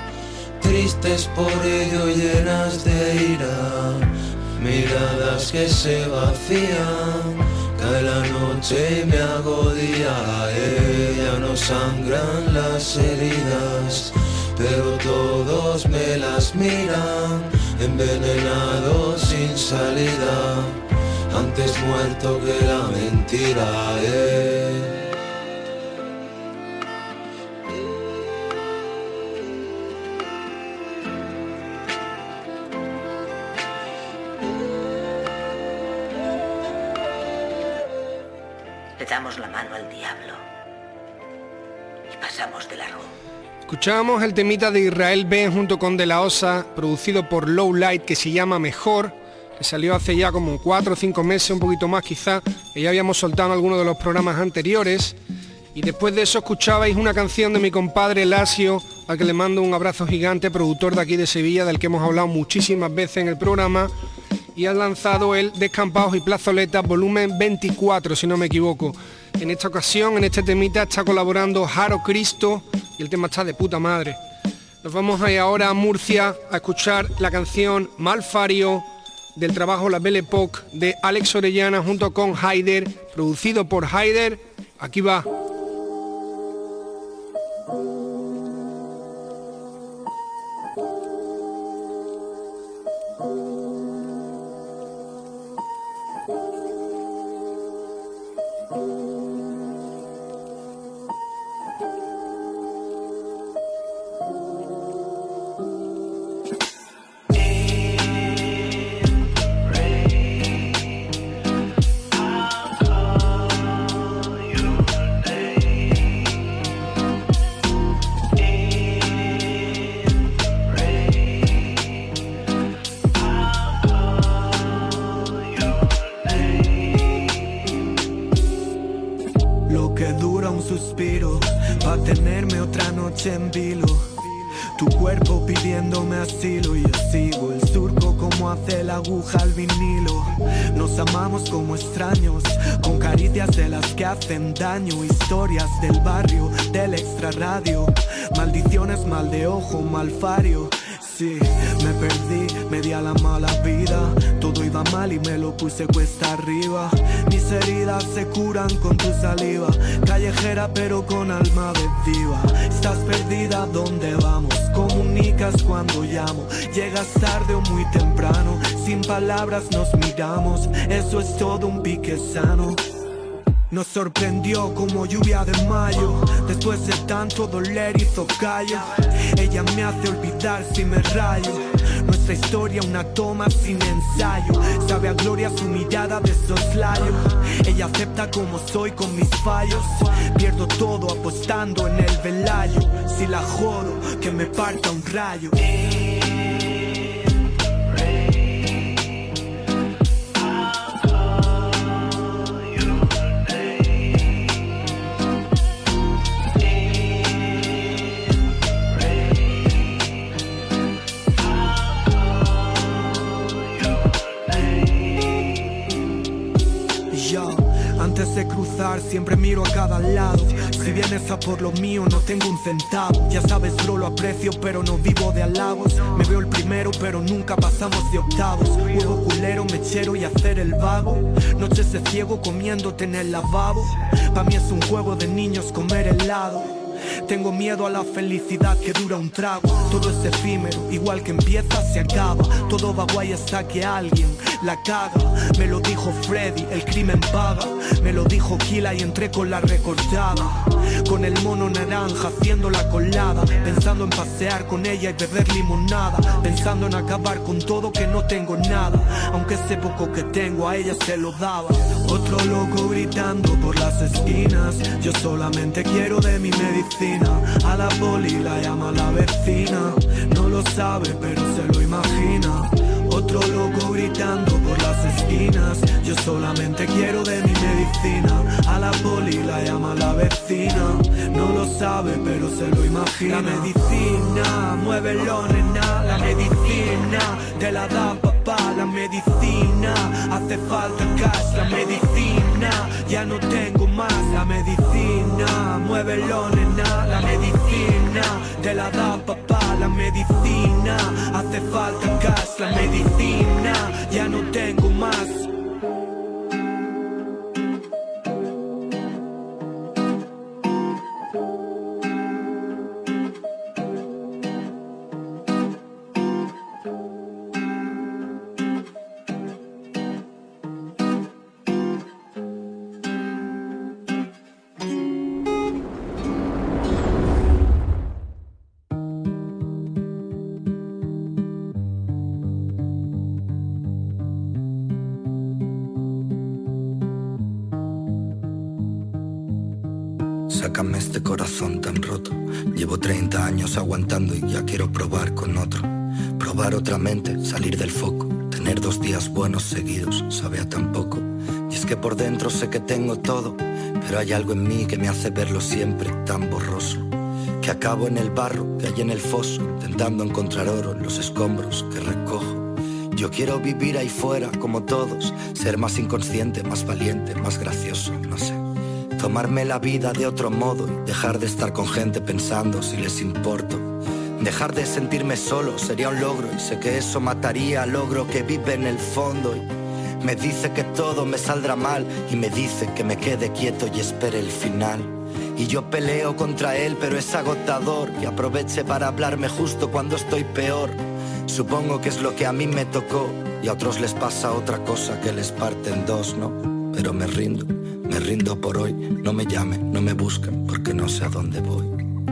tristes por ello, llenas de ira, miradas que se vacían, cae la noche y me agobia, ya no sangran las heridas, pero todos me las miran, envenenados sin salida, antes muerto que la mentira. Le damos la mano al diablo y pasamos de largo. Escuchábamos el temita de Israel B junto con De La Osa, producido por Low Light, que se llama Mejor, que salió hace ya como 4 o 5 meses, un poquito más quizá, que ya habíamos soltado en alguno de los programas anteriores. Y después de eso escuchabais una canción de mi compadre Lasio, al que le mando un abrazo gigante, productor de aquí de Sevilla, del que hemos hablado muchísimas veces en el programa, y ha lanzado el Descampados y Plazoletas volumen 24, si no me equivoco. En esta ocasión, en este temita, está colaborando Jaro Cristo y el tema está de puta madre. Nos vamos a ir ahora a Murcia a escuchar la canción Malfario del trabajo La Belle Époque de Alex Orellana junto con Haider, producido por Haider. Aquí va. En vilo, tu cuerpo pidiéndome asilo y yo sigo el surco como hace la aguja al vinilo. Nos amamos como extraños, con caricias de las que hacen daño, historias del barrio, del extrarradio, maldiciones, mal de ojo, malfario. Sí, me perdí, me di a la mala vida, todo iba mal y me lo puse cuesta arriba. Mis heridas se curan con tu saliva, callejera pero con alma de diva. Estás perdida, ¿dónde vamos? Comunicas cuando llamo, llegas tarde o muy temprano, sin palabras nos miramos, eso es todo un pique sano. Nos sorprendió como lluvia de mayo, después de tanto doler hizo callo. Ella me hace olvidar si me rayo, nuestra historia una toma sin ensayo. Sabe a gloria su mirada de soslayo, ella acepta como soy con mis fallos. Pierdo todo apostando en el velayo, si la jodo que me parta un rayo. Antes de cruzar siempre miro a cada lado, si vienes a por lo mío no tengo un centavo. Ya sabes bro, lo aprecio pero no vivo de halagos. Me veo el primero pero nunca pasamos de octavos. Huevo culero, mechero y hacer el vago, noches de ciego comiéndote en el lavabo. Pa' mí es un juego de niños comer helado. Tengo miedo a la felicidad que dura un trago. Todo es efímero, igual que empieza se acaba. Todo va guay hasta que alguien la caga. Me lo dijo Freddy, el crimen paga. Me lo dijo Kila y entré con la recortada. Con el mono naranja haciendo la colada, pensando en pasear con ella y beber limonada, pensando en acabar con todo que no tengo nada, aunque ese poco que tengo a ella se lo daba. Otro loco gritando por las esquinas, yo solamente quiero de mi medicina. A la poli la llama la vecina, no lo sabe pero se lo imagina. Otro loco gritando por las esquinas, yo solamente quiero de mi medicina. A la poli la llama la vecina, no lo sabe pero se lo imagina. La medicina, muévelo nena, la medicina te la da papá. La medicina, hace falta cash, la medicina, ya no tengo más. La medicina, muévelo nena, la medicina te la da papá. La medicina, hace falta cash, la medicina, ya no tengo más. sácame este corazón tan roto. Llevo 30 años aguantando y ya quiero probar con otro. Probar otra mente, salir del foco. Tener 2 días buenos seguidos, sabe a tan poco. Y es que por dentro sé que tengo todo, pero hay algo en mí que me hace verlo siempre tan borroso. Que acabo en el barro que hay en el foso, intentando encontrar oro en los escombros que recojo. Yo quiero vivir ahí fuera como todos, ser más inconsciente, más valiente, más gracioso, no sé. Tomarme la vida de otro modo y dejar de estar con gente pensando si les importo. Dejar de sentirme solo sería un logro y sé que eso mataría al ogro que vive en el fondo. Y me dice que todo me saldrá mal y me dice que me quede quieto y espere el final. Y yo peleo contra él, pero es agotador que aproveche para hablarme justo cuando estoy peor. Supongo que es lo que a mí me tocó y a otros les pasa otra cosa que les parte en dos, ¿no? Pero me rindo por hoy. No me llamen, no me busquen porque no sé a dónde voy.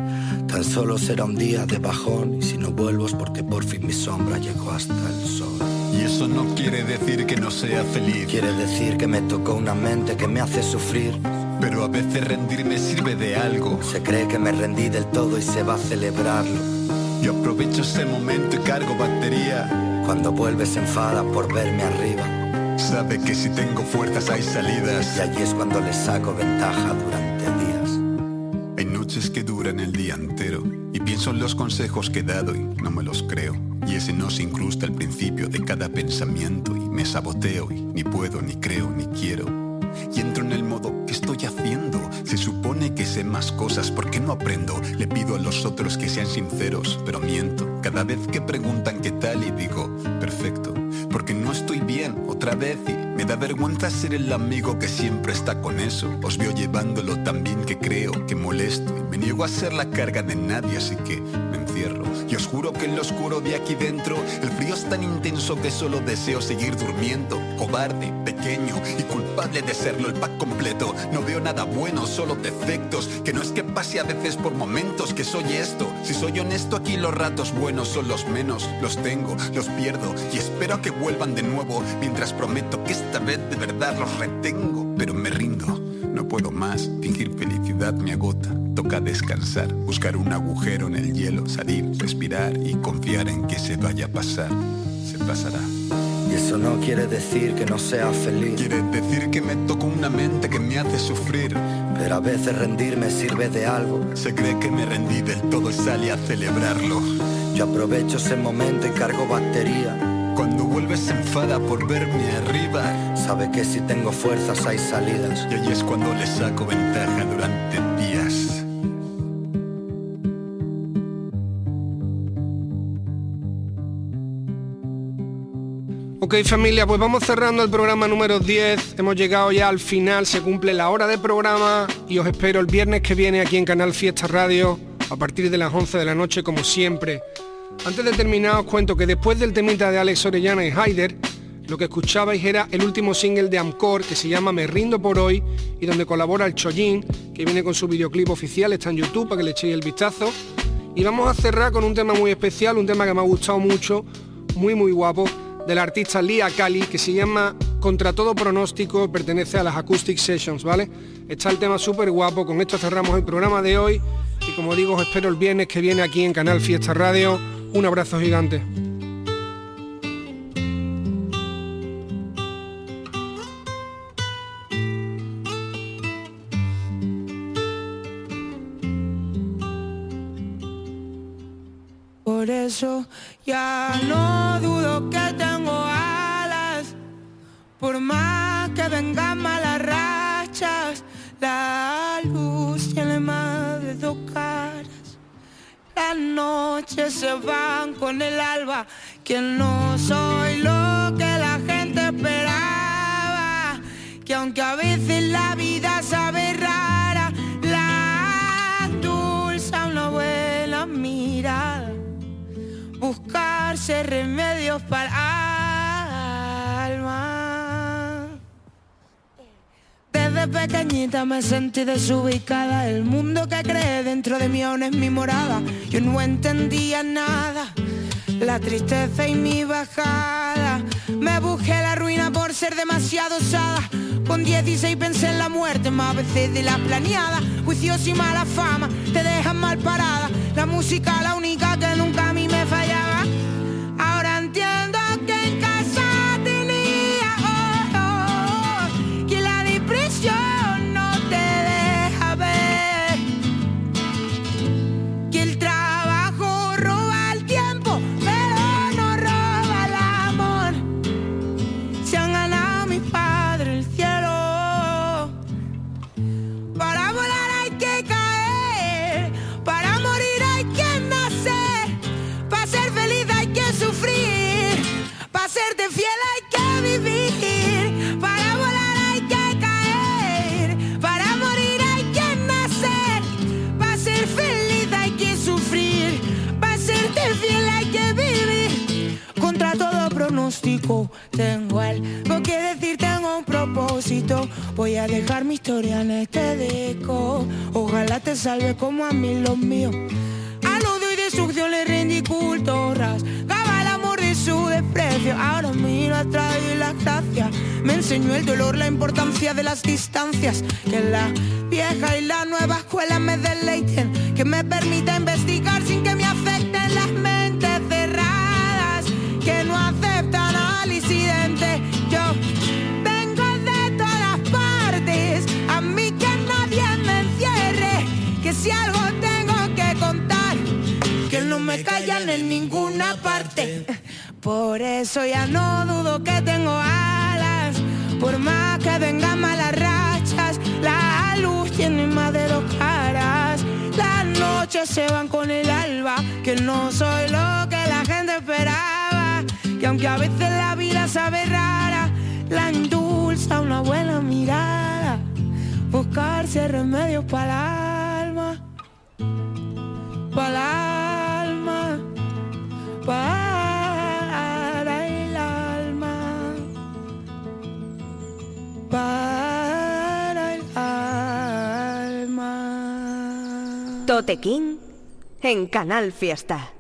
Tan solo será un día de bajón y si no vuelvo es porque por fin mi sombra llegó hasta el sol. Y eso no quiere decir que no sea feliz. Quiere decir que me tocó una mente que me hace sufrir. Pero a veces rendirme sirve de algo. Se cree que me rendí del todo y se va a celebrarlo. Yo aprovecho ese momento y cargo batería. Cuando vuelve se enfada por verme arriba. Sabe que si tengo fuerzas hay salidas. Y allí es cuando le saco ventaja durante días. Hay noches que duran el día entero y pienso en los consejos que he dado y no me los creo. Y ese no se incrusta al principio de cada pensamiento y me saboteo y ni puedo, ni creo, ni quiero. Y entro en el modo, ¿qué estoy haciendo? Se supone que sé más cosas, ¿por qué no aprendo? Le pido a los otros que sean sinceros, pero miento. Cada vez que preguntan qué tal y digo, perfecto. Porque no estoy bien, otra vez, y me da vergüenza ser el amigo que siempre está con eso. Os veo llevándolo tan bien que creo que molesto y me niego a ser la carga de nadie, así que me encierro. Y os juro que en lo oscuro de aquí dentro el frío es tan intenso que solo deseo seguir durmiendo. Cobarde, pequeño y culpable de serlo el pack completo. No veo nada bueno, solo defectos. Que no es que pase a veces por momentos que soy esto. Si soy honesto aquí los ratos buenos son los menos. Los tengo, los pierdo y espero a que vuelvan de nuevo. Mientras prometo que esta vez de verdad los retengo. Pero me rindo, no puedo más. Fingir felicidad me agota. Toca descansar, buscar un agujero en el hielo, salir, respirar y confiar en que se vaya a pasar. Se pasará. Y eso no quiere decir que no sea feliz. Quiere decir que me tocó una mente que me hace sufrir. Pero a veces rendirme sirve de algo. Se cree que me rendí del todo y sale a celebrarlo. Yo aprovecho ese momento y cargo batería. Cuando vuelve se enfada por verme arriba. Sabe que si tengo fuerzas hay salidas. Y ahí es cuando le saco ventaja durante días. Ok, familia, pues vamos cerrando el programa número 10. Hemos llegado ya al final, se cumple la hora de programa y os espero el viernes que viene aquí en Canal Fiesta Radio a partir de las 11 de la noche, como siempre. Antes de terminar os cuento que después del temita de Alex Orellana y Haider, lo que escuchabais era el último single de Amcor que se llama Me Rindo Por Hoy y donde colabora el Chollín, que viene con su videoclip oficial, está en YouTube para que le echéis el vistazo. Y vamos a cerrar con un tema muy especial, un tema que me ha gustado mucho, muy guapo, del artista Lia Kali, que se llama Contra Todo Pronóstico, pertenece a las Acoustic Sessions, ¿vale? Está el tema súper guapo, con esto cerramos el programa de hoy y como digo os espero el viernes que viene aquí en Canal Fiesta Radio. Un abrazo gigante. Por eso ya no dudo que tengo alas, por más que vengan malas rachas, la luz tiene más de 2 caras. Las noches se van con el alba, que no soy lo que la gente esperaba, que aunque a veces la vida sabe rara, la dulce una buena mirada, buscarse remedios para alma. Desde pequeñita me sentí desubicada, el mundo que cree dentro de mí aún es mi morada. Yo no entendía nada, la tristeza y mi bajada, me busqué la ruina por ser demasiado osada, Con 16 pensé en la muerte, más veces de la planeada. Juicios y mala fama te dejan mal parada. La música la única que nunca a mí me fallaba. Ahora entiendo que en casa tenía que la depresión no te deja ver, que el trabajo roba el tiempo pero no roba el amor. Se han ganado mis padres el cielo. Para volar hay que caer, para morir hay que nacer, para ser feliz hay que sufrir, para serte fiel hay que vivir. Para volar hay que caer, para morir hay que nacer, para ser feliz hay que sufrir, para serte fiel hay que vivir. Contra todo pronóstico tengo algo que decir, tengo un propósito. Voy a dejar mi historia en este disco. Ojalá te salve como a mí los míos. Al odio y destrucción le rendí culto, rasgaba el amor de su desprecio. Ahora miro atrás y la gracia me enseñó el dolor, la importancia de las distancias. Que la vieja y la nueva escuela me deleiten, que me permita investigar sin que me afecten las mentes cerradas, que no aceptan al incidente. Yo vengo de todas partes, a mí que nadie me encierre, que si algo tengo que contar, que no me callan en ninguna parte. Por eso ya no dudo que tengo alas, por más que vengan malas rachas. La luz tiene más de 2 caras, las noches se van con el alba, que no soy lo que la gente esperaba, que aunque a veces la vida sabe rara, la endulza una buena mirada, buscarse remedios para el alma, para el alma, para el alma, para el alma. Tote King en Canal Fiesta.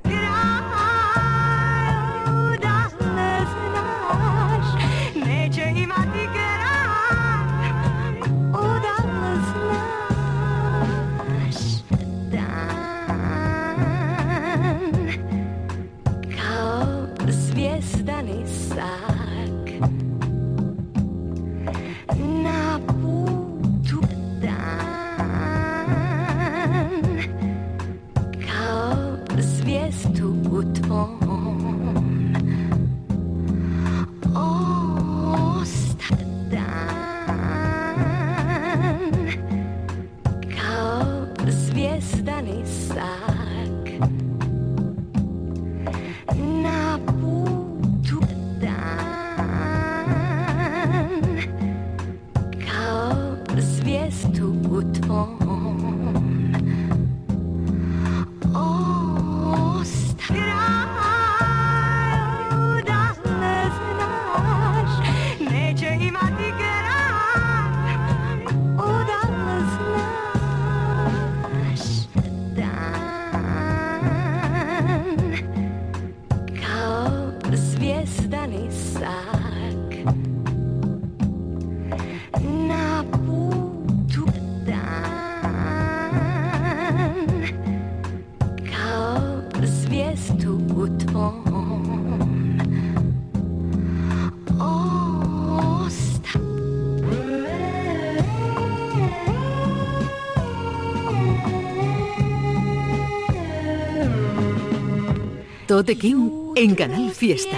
Tote King en Canal Fiesta.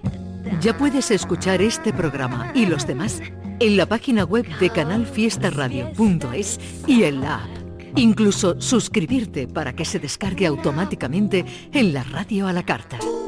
Ya puedes escuchar este programa y los demás en la página web de canalfiestaradio.es y en la app. Incluso suscribirte para que se descargue automáticamente en la radio a la carta.